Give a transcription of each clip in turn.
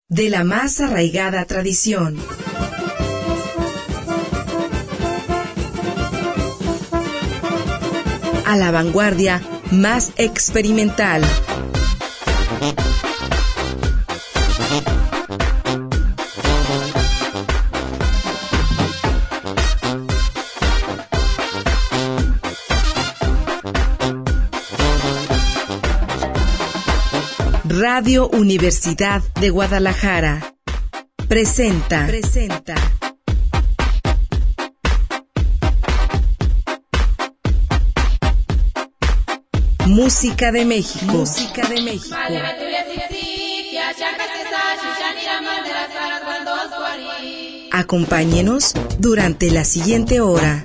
de la más arraigada tradición. A la vanguardia más experimental. Radio Universidad de Guadalajara presenta Música de México. Acompáñenos durante la siguiente hora.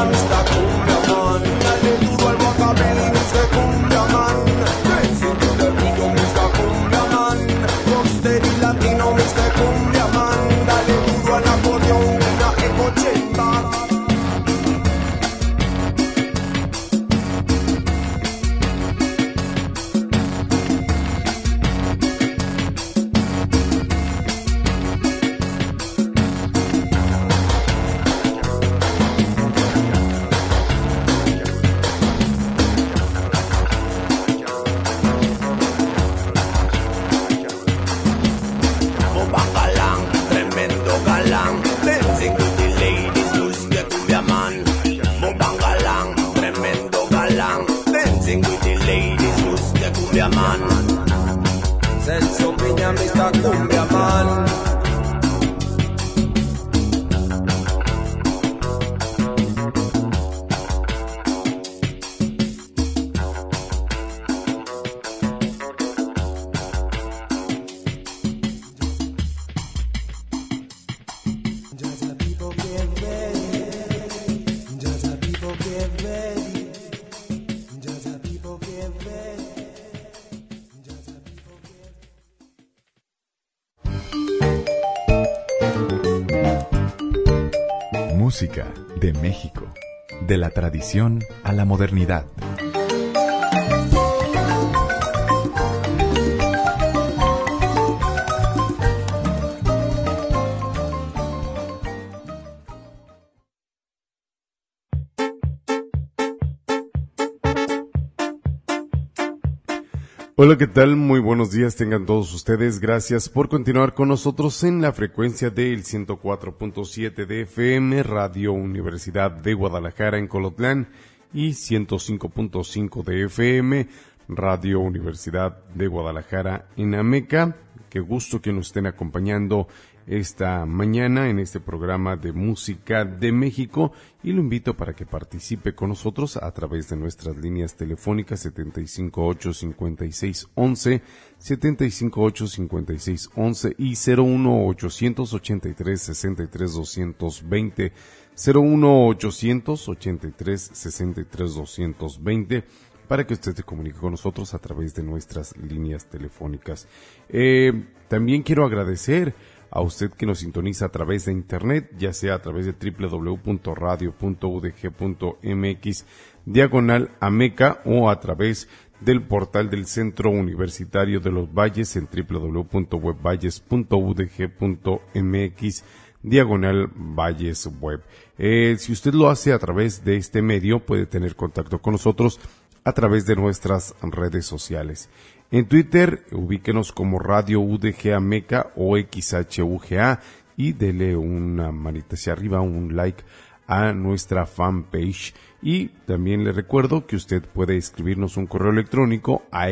Mr. Cumbia Man. Dale duro al guacamaylee, Mr. Cumbia Man. Dancing to the rhythm, Mr. Cumbia Man. Rock steady latino, Mr. Cumbia Man. Dale duro al acordeón, una eco chamber. Celso Piña, Mr. Cumbia Man. Música de México, de la tradición a la modernidad. Hola, ¿qué tal? Muy buenos días tengan todos ustedes. Gracias por continuar con nosotros en la frecuencia del 104.7 de FM, Radio Universidad de Guadalajara en Colotlán, y 105.5 de FM, Radio Universidad de Guadalajara en Ameca. Qué gusto que nos estén acompañando esta mañana en este programa de Música de México, y lo invito para que participe con nosotros a través de nuestras líneas telefónicas 758-5611, 758-5611 y 01883-63-220, 01883-63-220, para que usted se comunique con nosotros a través de nuestras líneas telefónicas. También quiero agradecer a usted que nos sintoniza a través de internet, ya sea a través de www.radio.udg.mx/Ameca o a través del portal del Centro Universitario de los Valles en www.webvalles.udg.mx/Valles Web. Si usted lo hace a través de este medio, puede tener contacto con nosotros a través de nuestras redes sociales. En Twitter, ubíquenos como Radio UDG Ameca o XHUGA y dele una manita hacia arriba, un like a nuestra fanpage. Y también le recuerdo que usted puede escribirnos un correo electrónico a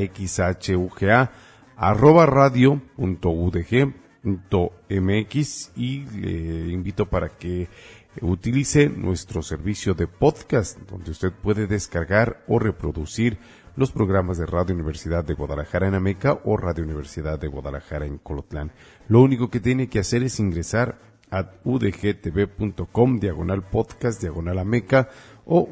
xhuga@radio.udg.mx, y le invito para que utilice nuestro servicio de podcast, donde usted puede descargar o reproducir los programas de Radio Universidad de Guadalajara en Ameca o Radio Universidad de Guadalajara en Colotlán. Lo único que tiene que hacer es ingresar a udgtv.com/podcast/Ameca o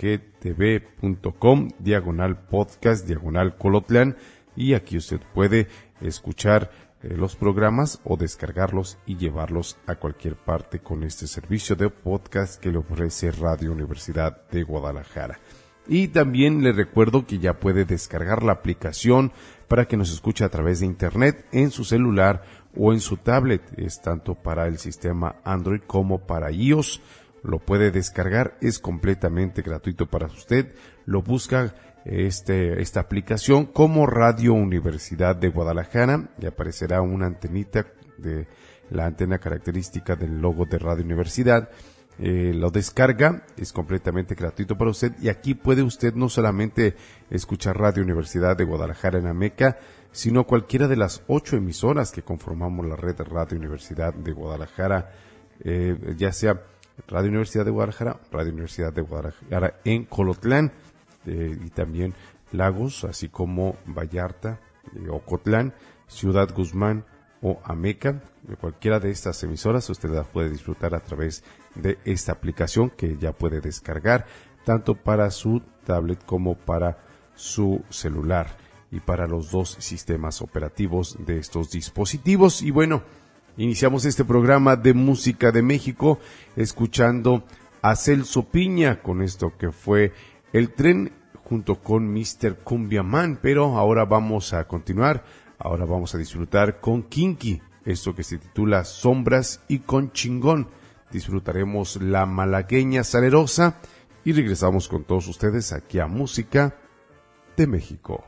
udgtv.com/podcast/Colotlán, y aquí usted puede escuchar los programas o descargarlos y llevarlos a cualquier parte con este servicio de podcast que le ofrece Radio Universidad de Guadalajara. Y también le recuerdo que ya puede descargar la aplicación para que nos escuche a través de internet en su celular o en su tablet. Es tanto para el sistema Android como para iOS. Lo puede descargar, es completamente gratuito para usted. Lo busca esta aplicación como Radio Universidad de Guadalajara, y aparecerá una antenita de la antena característica del logo de Radio Universidad. Lo descarga, es completamente gratuito para usted, y aquí puede usted no solamente escuchar Radio Universidad de Guadalajara en Ameca, sino cualquiera de las 8 emisoras que conformamos la red de Radio Universidad de Guadalajara, ya sea Radio Universidad de Guadalajara en Colotlán, y también Lagos, así como Vallarta, Ocotlán, Ciudad Guzmán, o Ameca. De cualquiera de estas emisoras usted la puede disfrutar a través de esta aplicación que ya puede descargar tanto para su tablet como para su celular y para los dos sistemas operativos de estos dispositivos. Y bueno, iniciamos este programa de música de México escuchando a Celso Piña con esto que fue El Tren junto con Mr. Cumbiaman, pero ahora vamos a continuar, ahora vamos a disfrutar con Kinky, esto que se titula Sombras, y con Chingón disfrutaremos La Malagueña Salerosa y regresamos con todos ustedes aquí a Música de México.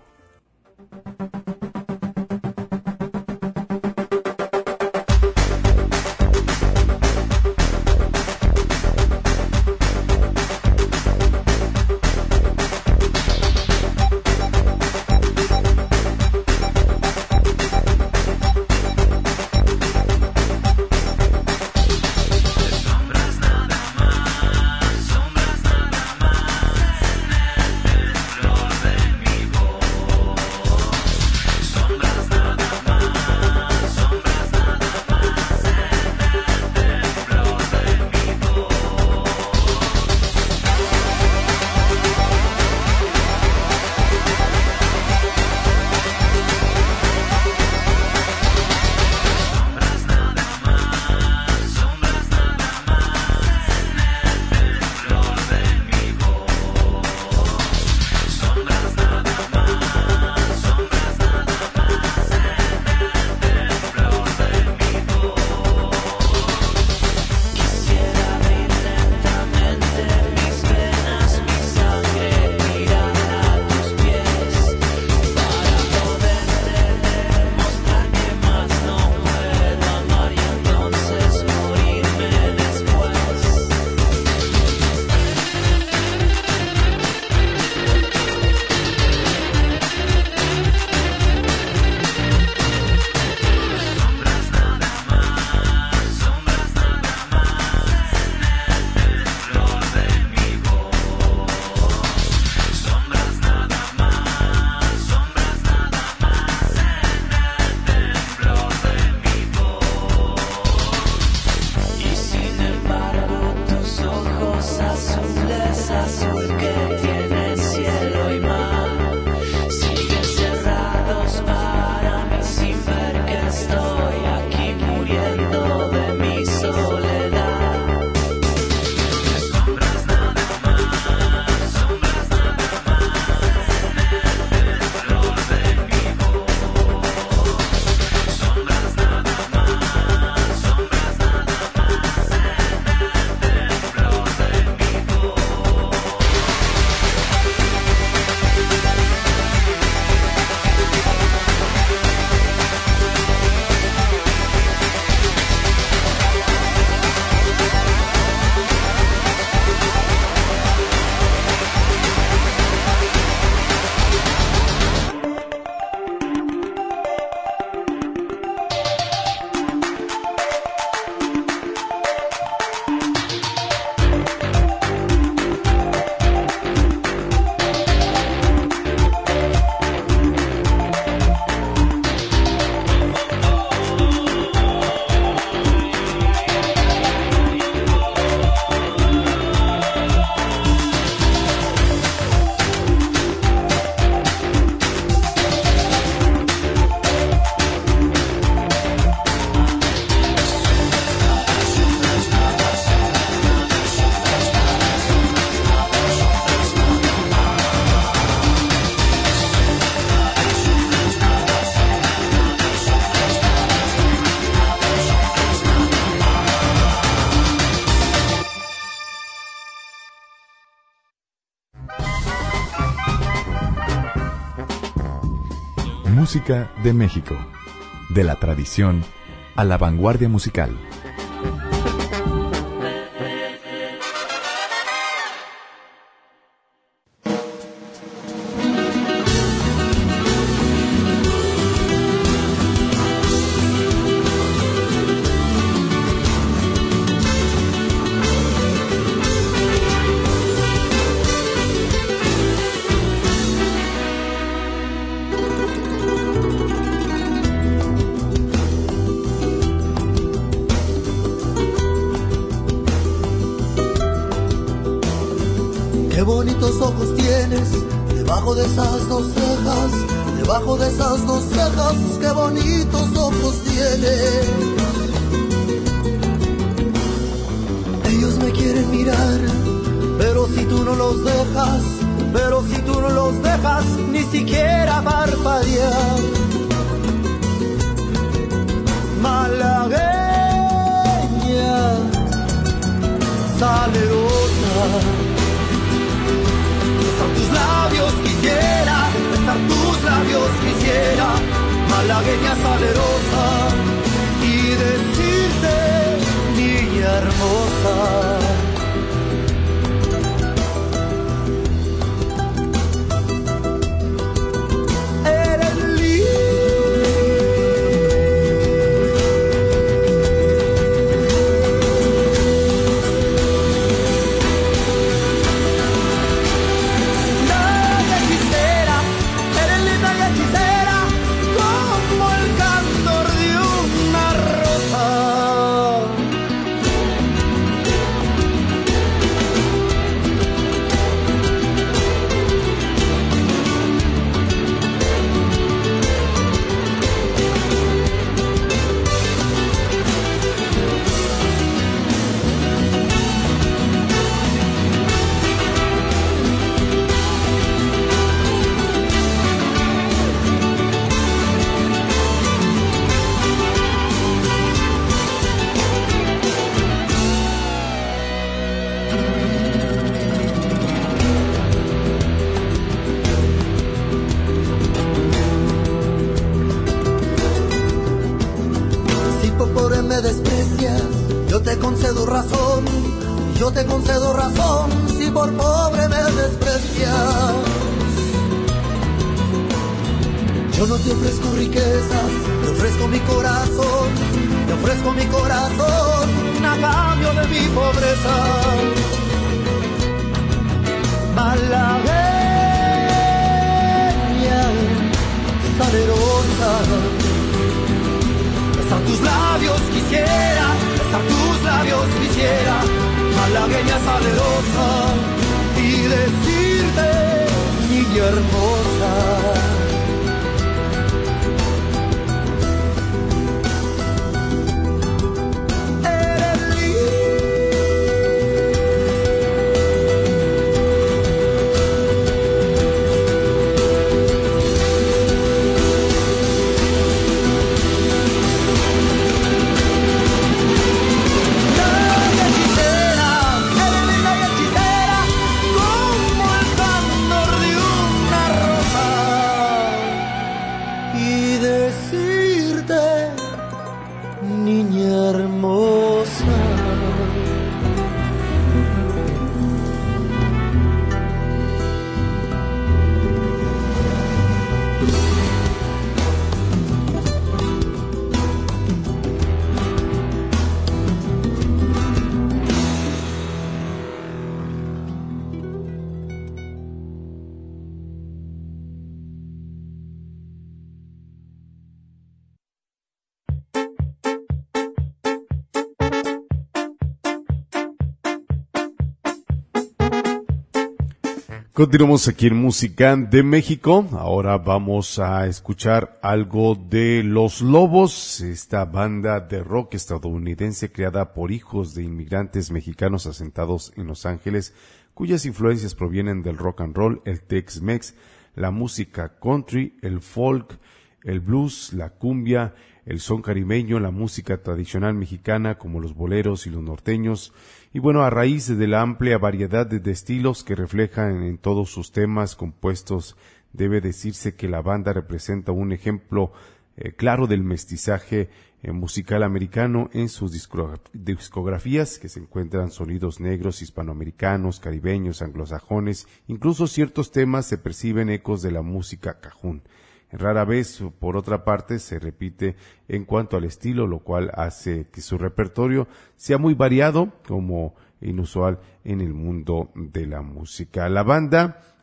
Música de México, de la tradición a la vanguardia musical. Qué bonitos ojos tienes, debajo de esas dos cejas, debajo de esas dos cejas, qué bonitos ojos tienes. Ellos me quieren mirar, pero si tú no los dejas, pero si tú no los dejas, ni siquiera parpadear. Malagueña, salerosa, besar tus labios quisiera, besar tus labios quisiera, malagueña salerosa, y decirte, niña hermosa. Yo te concedo razón, si por pobre me desprecias. Yo no te ofrezco riquezas, te ofrezco mi corazón, te ofrezco mi corazón a cambio de mi pobreza. Malagueña, salerosa, besar tus labios quisiera, besar tus labios quisiera, malagueña salerosa, y decirte, niña hermosa. Continuamos aquí en Música de México. Ahora vamos a escuchar algo de Los Lobos, esta banda de rock estadounidense creada por hijos de inmigrantes mexicanos asentados en Los Ángeles, cuyas influencias provienen del rock and roll, el Tex-Mex, la música country, el folk, el blues, la cumbia, el son caribeño, la música tradicional mexicana como los boleros y los norteños. Y bueno, a raíz de la amplia variedad de estilos que reflejan en todos sus temas compuestos, debe decirse que la banda representa un ejemplo claro del mestizaje musical americano en sus discografías, que se encuentran sonidos negros, hispanoamericanos, caribeños, anglosajones, incluso ciertos temas se perciben ecos de la música cajún. Rara vez, por otra parte, se repite en cuanto al estilo, lo cual hace que su repertorio sea muy variado, como inusual en el mundo de la música. La banda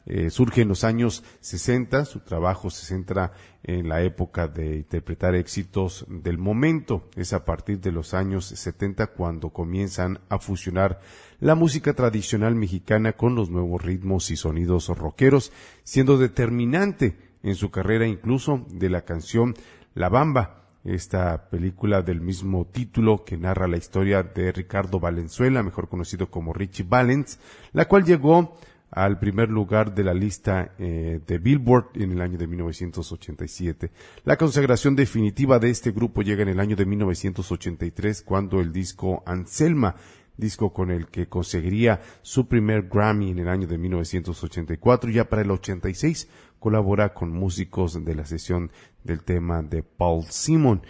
surge en los años 60, su trabajo se centra en la época de interpretar éxitos del momento. Es a partir de los años 70 cuando comienzan a fusionar la música tradicional mexicana con los nuevos ritmos y sonidos rockeros, siendo determinante en su carrera incluso de la canción La Bamba, esta película del mismo título que narra la historia de Ricardo Valenzuela, mejor conocido como Richie Valens, la cual llegó al primer lugar de la lista de Billboard en el año de 1987. La consagración definitiva de este grupo llega en el año de 1983 cuando el disco Anselma, disco con el que conseguiría su primer Grammy en el año de 1984, ya para el 86 colabora con músicos de la sesión del tema de Paul Simon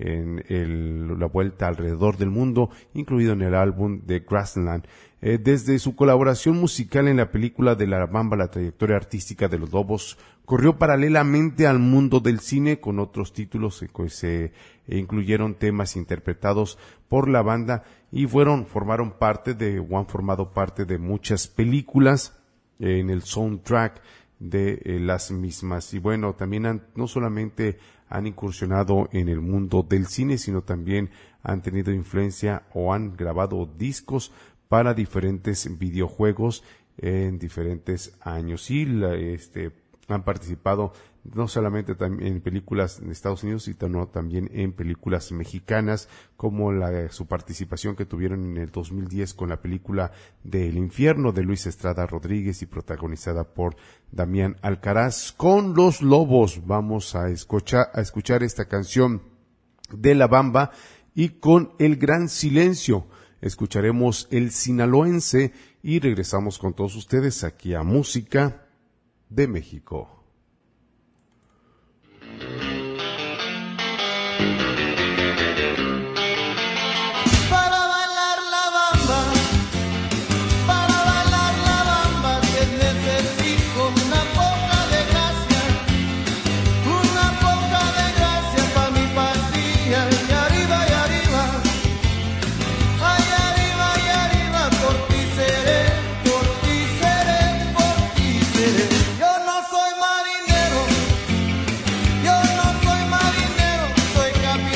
en la vuelta alrededor del mundo, incluido en el álbum de Grassland. Desde su colaboración musical en la película de La Bamba, la trayectoria artística de los Lobos corrió paralelamente al mundo del cine con otros títulos que se incluyeron temas interpretados por la banda y han formado parte de muchas películas en el soundtrack de las mismas. Y bueno, también no solamente han incursionado en el mundo del cine, sino también han tenido influencia o han grabado discos para diferentes videojuegos en diferentes años. Y han participado no solamente en películas en Estados Unidos, sino también en películas mexicanas, como su participación que tuvieron en el 2010 con la película de El Infierno de Luis Estrada Rodríguez y protagonizada por Damián Alcaraz. Con Los Lobos vamos a escuchar esta canción de La Bamba, y con El Gran Silencio escucharemos El Sinaloense y regresamos con todos ustedes aquí a Música de México. Yo no soy marinero,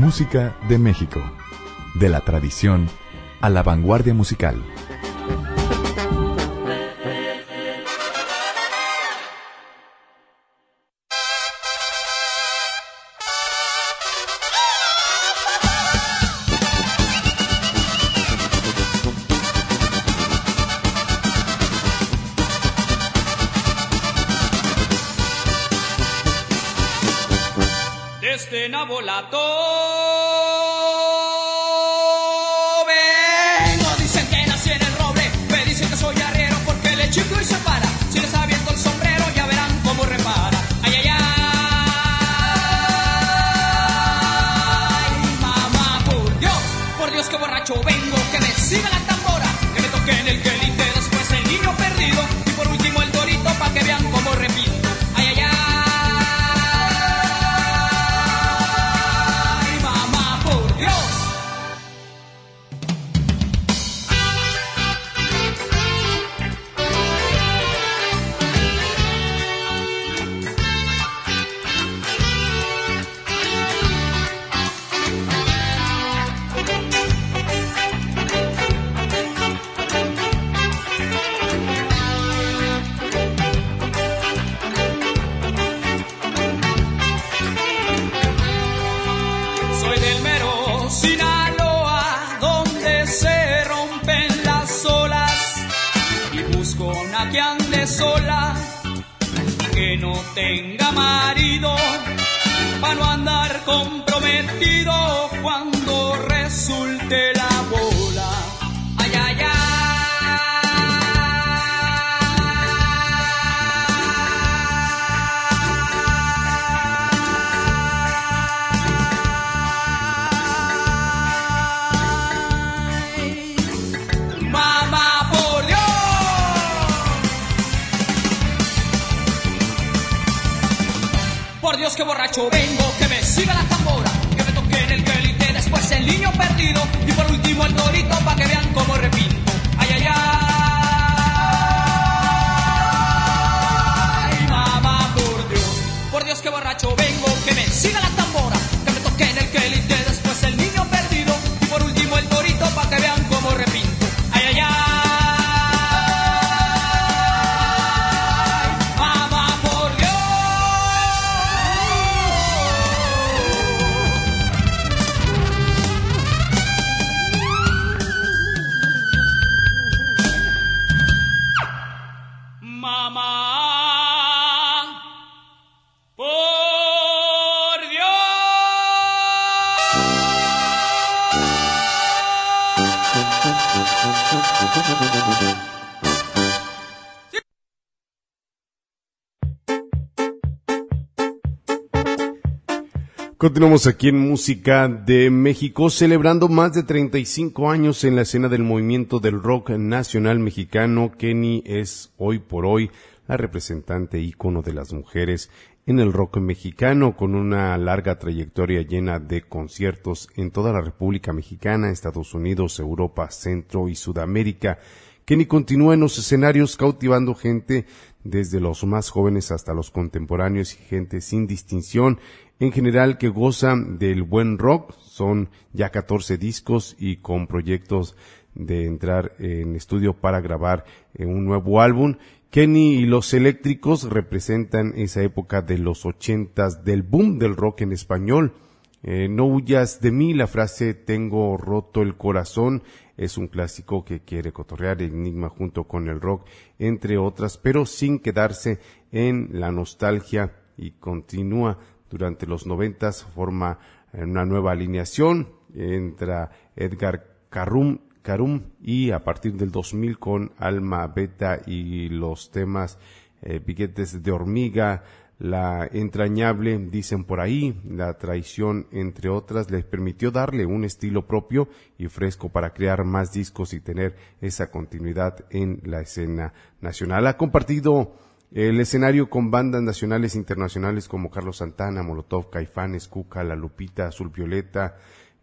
Música de México. De la tradición a la vanguardia musical. Desde Nabolato vengo, dicen que nací en el roble, me dicen que soy arriero porque le chico y se para. Si les aviento el sombrero ya verán cómo repara. Ay, ay, ay, mamá, por Dios que borracho vengo, que me siga la tambora, que me toque en el quelite, después el niño perdido y por último el torito pa' que vean cómo repito. Ay, ay, ay. Que ande sola, que no tenga marido, pa' no andar comprometido cuando resulte la bola. Ay, ay, ay. Mamá, por Dios. Por Dios que borracho vengo, que me siga la tambora, que me toque en el quelite, después el niño perdido y por último el torito pa' que vean cómo repinto. Ay, ay, ay, mamá, por Dios que borracho vengo, que me siga la tambora, que me toque en el quelite, después el niño perdido y por último el torito pa' que vean cómo repinto. Ay, ay, ay. Continuamos aquí en Música de México, celebrando más de 35 años en la escena del movimiento del rock nacional mexicano. Kenny es hoy por hoy la representante ícono de las mujeres en el rock mexicano, con una larga trayectoria llena de conciertos en toda la República Mexicana, Estados Unidos, Europa, Centro y Sudamérica. Kenny continúa en los escenarios cautivando gente desde los más jóvenes hasta los contemporáneos y gente sin distinción en general que goza del buen rock. Son ya 14 discos y con proyectos de entrar en estudio para grabar un nuevo álbum. Kenny y los Eléctricos representan esa época de los 80s del boom del rock en español. No huyas de mí, la frase tengo roto el corazón, es un clásico que quiere cotorrear el enigma junto con el rock, entre otras, pero sin quedarse en la nostalgia, y continúa durante los 90s, forma una nueva alineación, entra Edgar Carum y a partir del 2000 con Alma Beta y los temas Piquetes de Hormiga, La Entrañable, dicen por ahí, La Traición, entre otras, les permitió darle un estilo propio y fresco para crear más discos y tener esa continuidad en la escena nacional. Ha compartido el escenario con bandas nacionales e internacionales como Carlos Santana, Molotov, Caifanes, Cuca, La Lupita, Azul Violeta,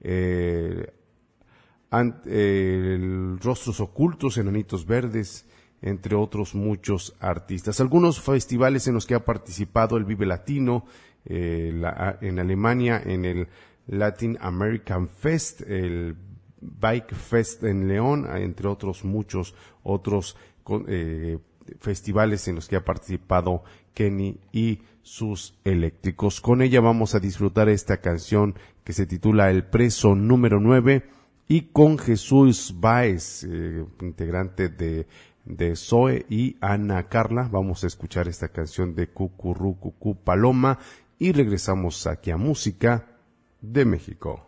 Rostros Ocultos, Enanitos Verdes, entre otros muchos artistas. Algunos festivales en los que ha participado: el Vive Latino en Alemania, en el Latin American Fest, el Bike Fest en León, entre otros muchos otros festivales en los que ha participado Kenny y sus eléctricos. Con ella vamos a disfrutar esta canción que se titula El Preso número 9, y con Jesús Báez, integrante de Zoe, y Ana Carla, vamos a escuchar esta canción de Cucurú Cucú Paloma y regresamos aquí a Música de México.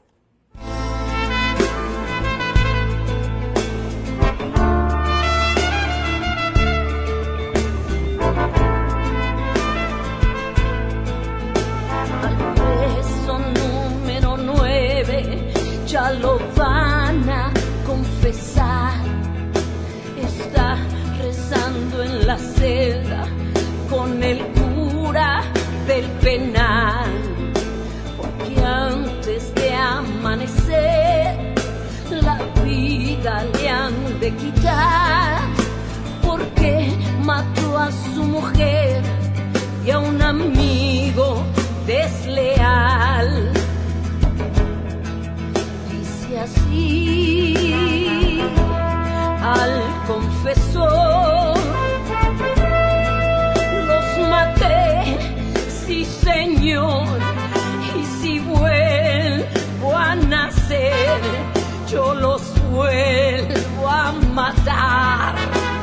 Ya lo van a confesar, está rezando en la celda con el cura del penal, porque antes de amanecer la vida le han de quitar, porque mató a su mujer y a un amigo desleal. Así al confesor los maté, sí señor, y si vuelvo a nacer yo los vuelvo a matar.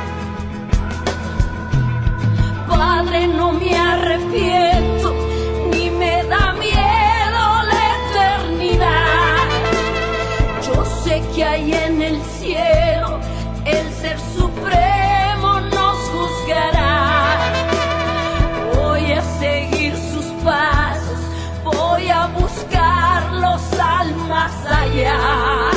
Padre, no me arrepiento ni me da miedo la eternidad. Sé que hay en el cielo el Ser Supremo nos juzgará. Voy a seguir sus pasos, voy a buscarlos al más allá.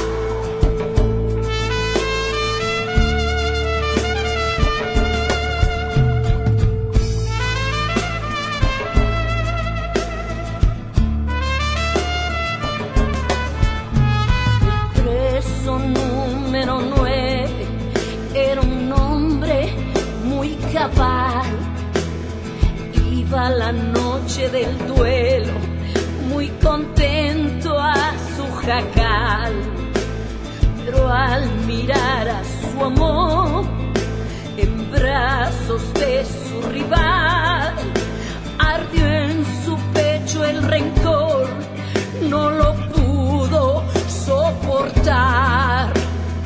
Número 9 era un hombre muy cabal, iba la noche del duelo muy contento a su jacal, pero al mirar a su amor en brazos de su rival, ardió en su pecho el rencor, no lo pudo soportar.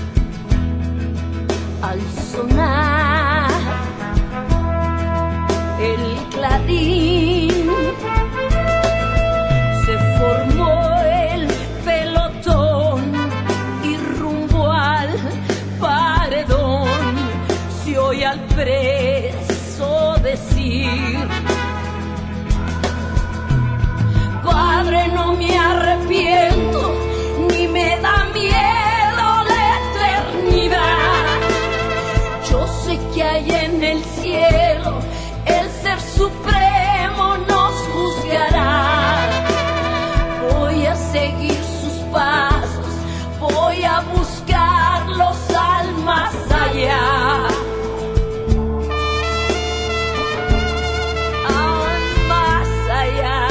Al sonar el clarín se formó el pelotón y rumbo al paredón se oye al preso decir: Padre, no me arrepiento ni me da miedo la eternidad. Yo sé que hay en el cielo el Ser Supremo nos juzgará. Voy a seguir sus pasos, voy a buscarlos al más allá. Al más allá.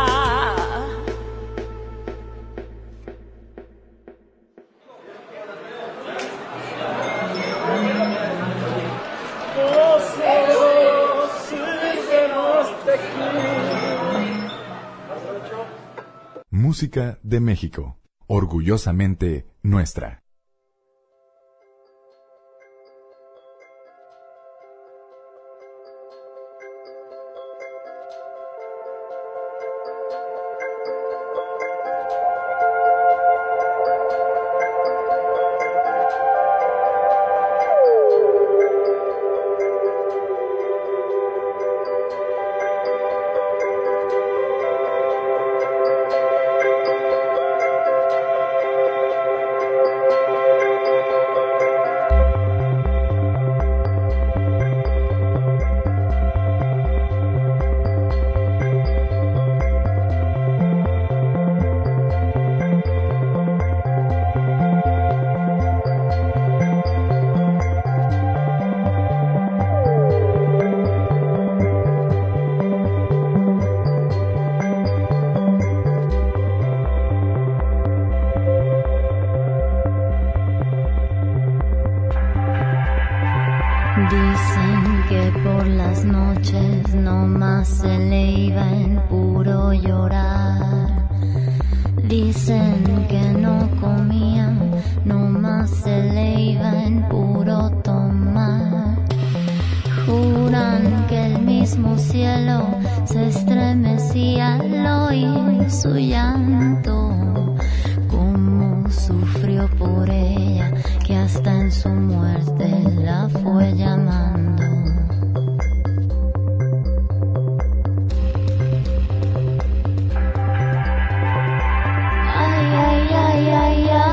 Música de México, orgullosamente nuestra. llorar. Dicen que no comían, nomás se le iba en puro tomar. Juran que el mismo cielo se estremecía al oír su llanto. Cómo sufrió por ella, que hasta en su muerte la fue llamando. Ay, ay, ay, ay, ay.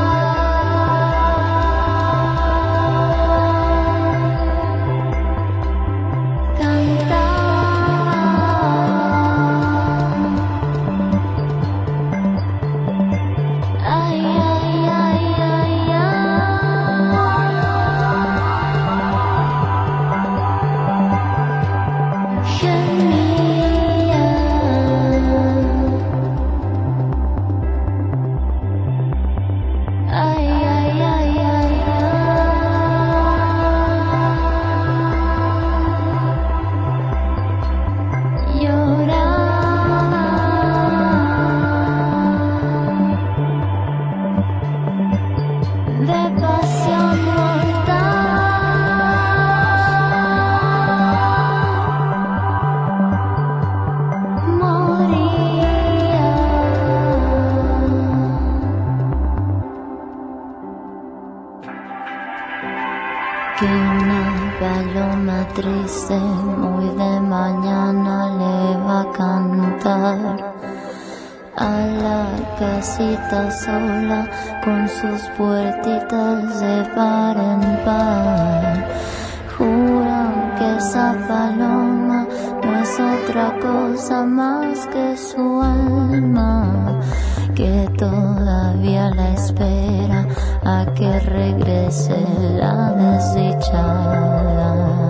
Que una paloma triste muy de mañana le va a cantar a la casita sola con sus puertitas de par en par. Juran que esa paloma no es otra cosa más que su alma, que todavía la espera a que regrese la desdichada.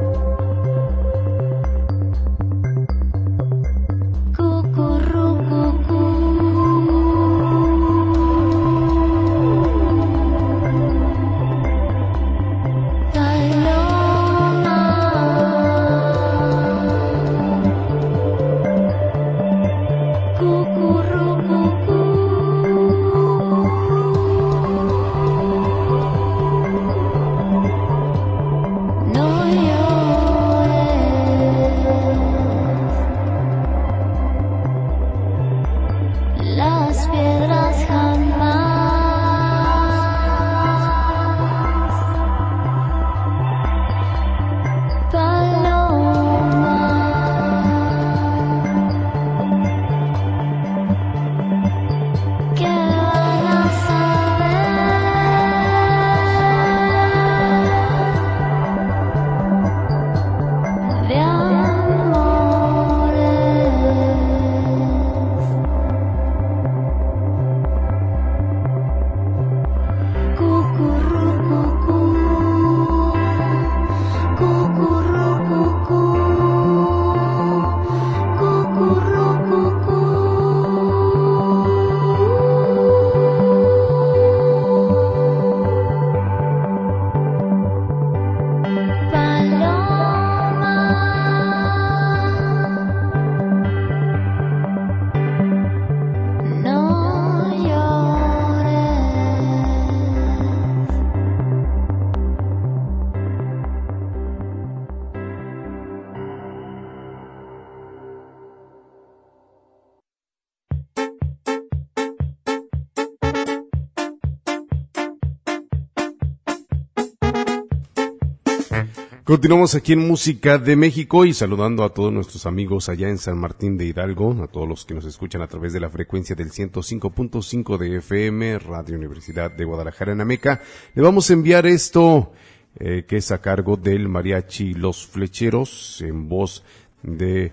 Continuamos aquí en Música de México y saludando a todos nuestros amigos allá en San Martín de Hidalgo, a todos los que nos escuchan a través de la frecuencia del 105.5 de FM, Radio Universidad de Guadalajara en Ameca. Le vamos a enviar esto que es a cargo del mariachi Los Flecheros, en voz de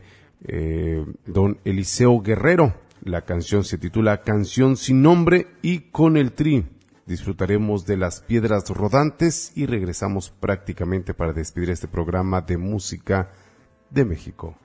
don Eliseo Guerrero. La canción se titula Canción sin nombre y con el Tri disfrutaremos de las piedras rodantes y regresamos prácticamente para despedir este programa de Música de México.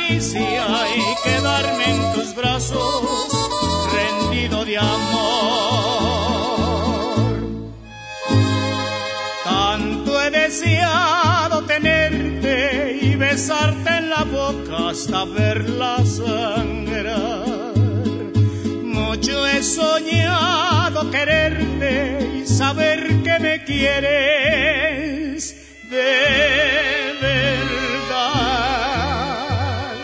caricia y quedarme en tus brazos, rendido de amor. Tanto he deseado tenerte y besarte en la boca hasta verla sangrar. Mucho he soñado quererte y saber que me quieres de verdad.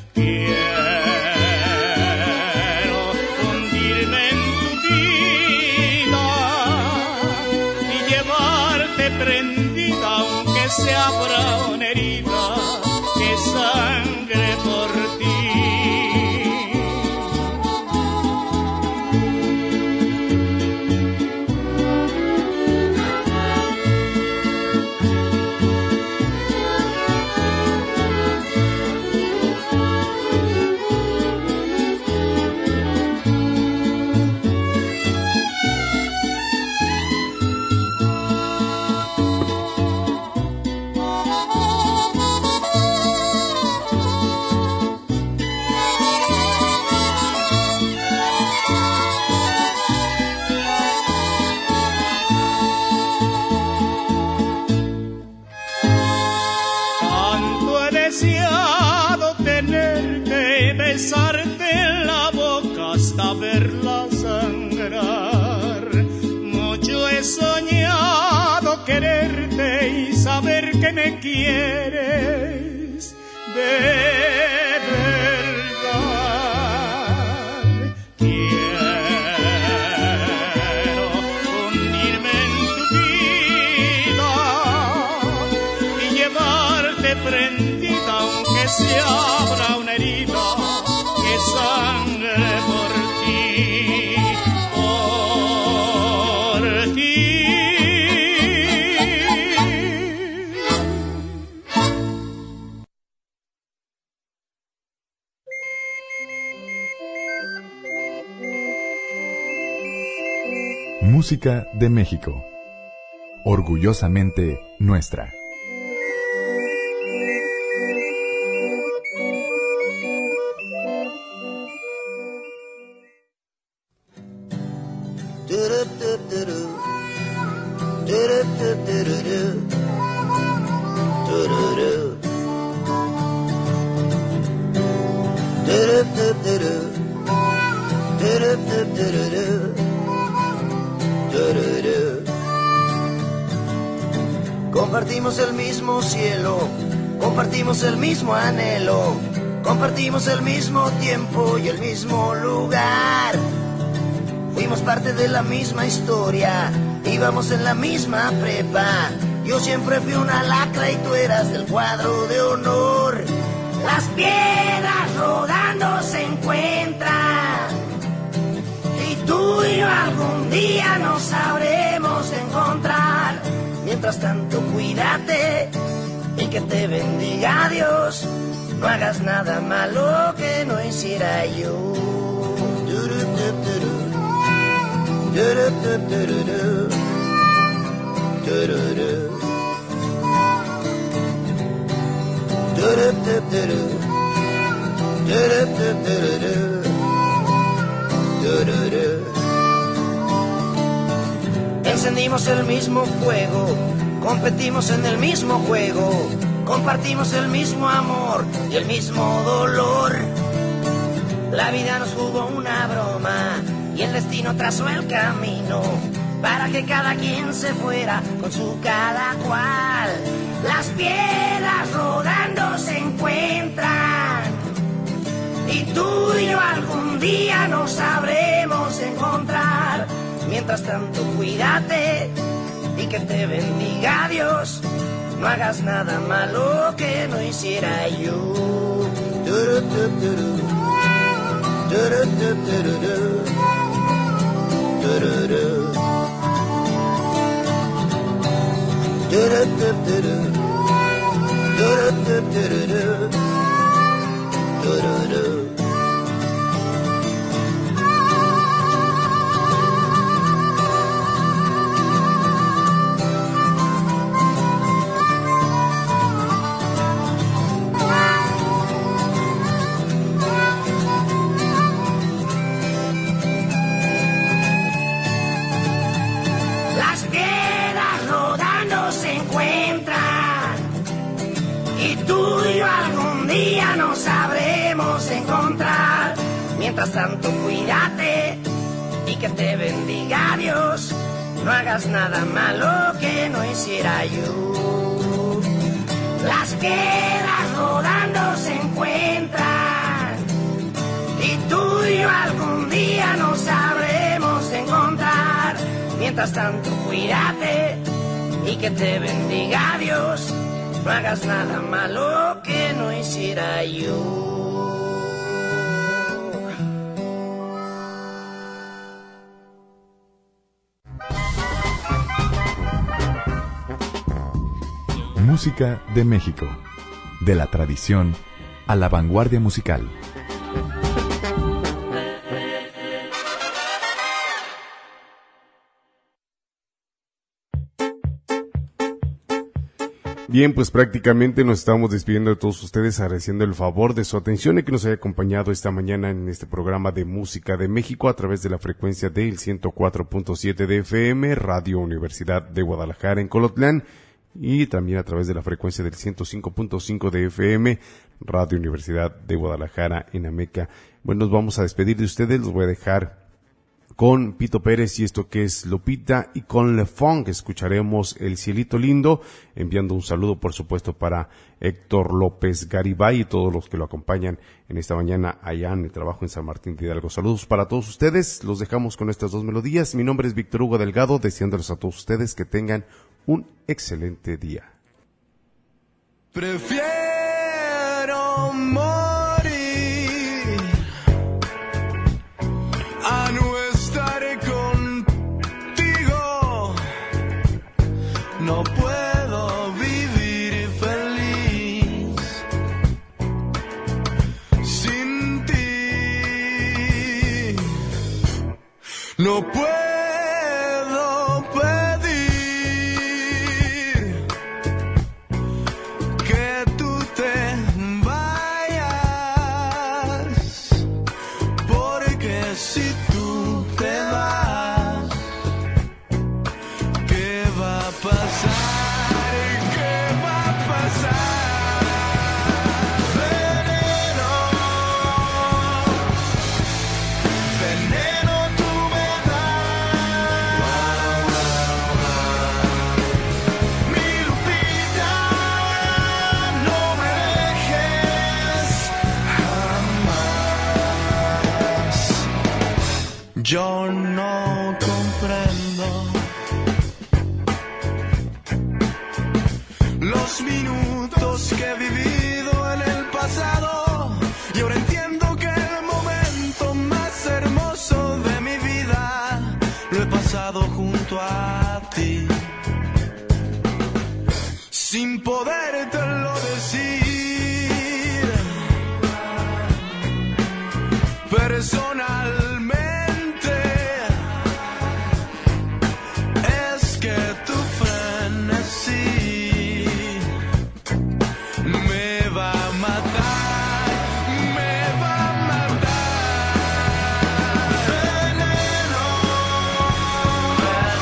Quiero hundirme en tu vida y llevarte prendida, aunque se abra una herida que sangre por ti. Besarte en la boca hasta verla sangrar. Mucho he soñado quererte y saber que me quieres de verdad. Quiero hundirme en tu vida y llevarte prendida, aunque se abra una herida que sangre por ti, por ti. Música de México. Orgullosamente nuestra. Compartimos el mismo cielo, compartimos el mismo anhelo, compartimos el mismo tiempo y el mismo lugar. Fuimos parte de la misma historia, íbamos en la misma prepa. Yo siempre fui una lacra y tú eras del cuadro de honor. Las piedras rodando se encuentran y tú y yo algún día nos sabremos encontrar. Mientras tanto cuídate y que te bendiga Dios. No hagas nada malo que no hiciera yo. Encendimos el mismo fuego, competimos en el mismo juego, compartimos el mismo amor y el mismo dolor. La vida nos jugó una broma y el destino trazó el camino para que cada quien se fuera con su cada cual. Las piedras rodando se encuentran y tú y yo algún día nos sabremos encontrar. Mientras tanto cuídate y que te bendiga Dios. No hagas nada malo que no hiciera yo. y yo algún día nos sabremos encontrar. Mientras tanto, cuídate y que te bendiga Dios. No hagas nada malo que no hiciera yo. Las piedras rodando se encuentran y tú y yo algún día nos sabremos encontrar. Mientras tanto, cuídate y que te bendiga Dios. No hagas nada malo que no hiciera yo. Música de México. De la tradición a la vanguardia musical. Bien, pues prácticamente nos estamos despidiendo de todos ustedes, agradeciendo el favor de su atención y que nos haya acompañado esta mañana en este programa de Música de México a través de la frecuencia del 104.7 de FM, Radio Universidad de Guadalajara en Colotlán, y también a través de la frecuencia del 105.5 de FM, Radio Universidad de Guadalajara en Ameca. Bueno, nos vamos a despedir de ustedes, los voy a dejar con Pito Pérez y esto que es Lupita, y con Le Funk escucharemos El Cielito Lindo, enviando un saludo por supuesto para Héctor López Garibay y todos los que lo acompañan en esta mañana allá en el trabajo en San Martín de Hidalgo. Saludos para todos ustedes, los dejamos con estas dos melodías. Mi nombre es Víctor Hugo Delgado, deseándoles a todos ustedes que tengan un excelente día. Prefiero morir a no estar contigo. No puedo vivir feliz sin ti. No puedo yo no comprendo los minutos que he vivido en el pasado y ahora entiendo que el momento más hermoso de mi vida lo he pasado junto a ti, sin podértelo decir personalmente. Veneno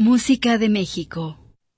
Música de México.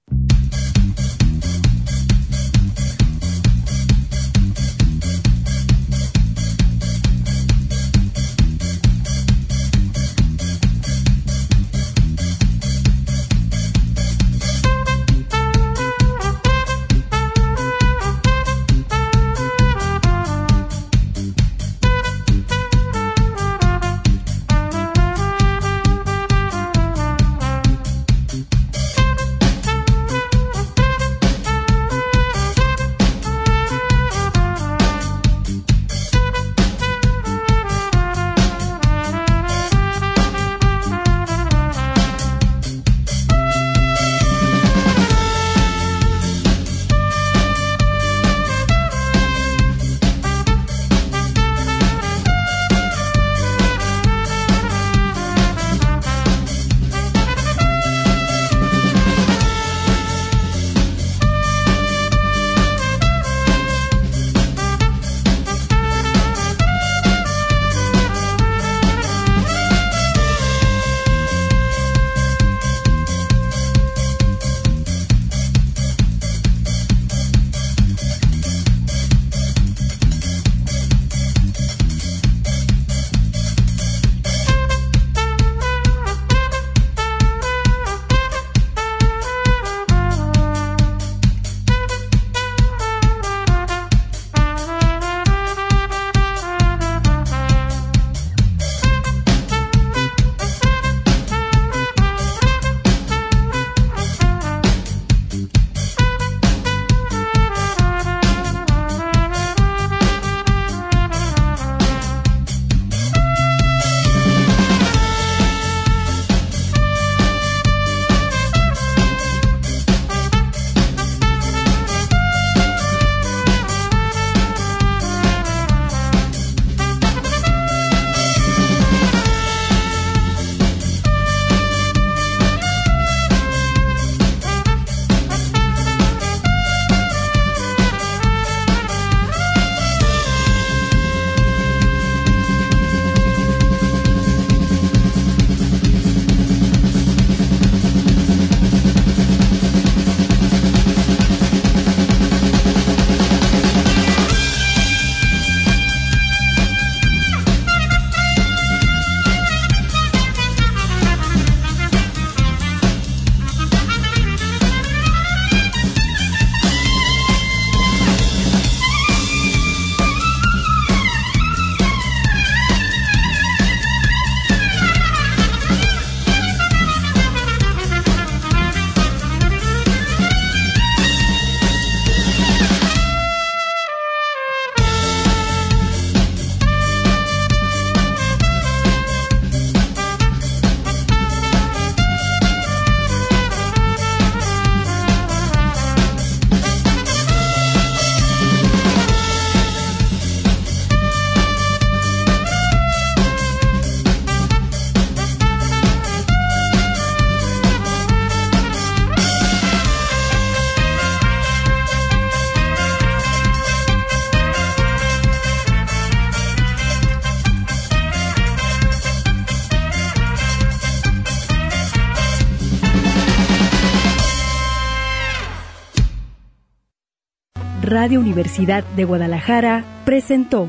Radio Universidad de Guadalajara presentó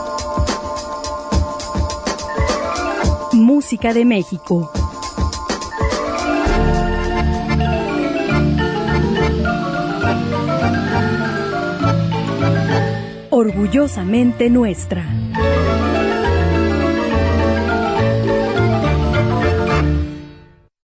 Música de México. Orgullosamente nuestra.